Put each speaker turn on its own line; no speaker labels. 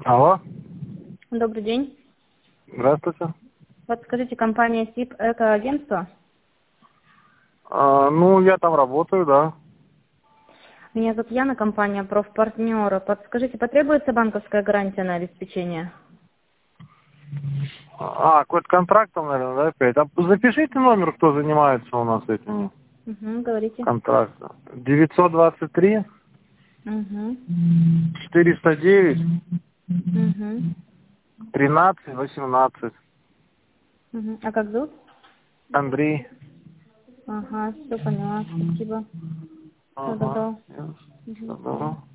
Алло,
Добрый день.
здравствуйте.
Подскажите, компания СИП Экоагентство?
Ну, я там работаю, да.
Меня зовут Яна, компания Профпартнеры. Подскажите, потребуется банковская гарантия на обеспечение?
Какой-то контракт там, наверное, да, опять. Запишите номер, кто занимается у нас этим
Угу, говорите.
контрактом. 923
Угу.
409
Угу.
13 18.
Угу. А как зовут?
Андрей.
Ага, все поняла. Спасибо. Всего
Ага.
доброго.
Ясно.
Мгм,
Всего
до свидания.
доброго.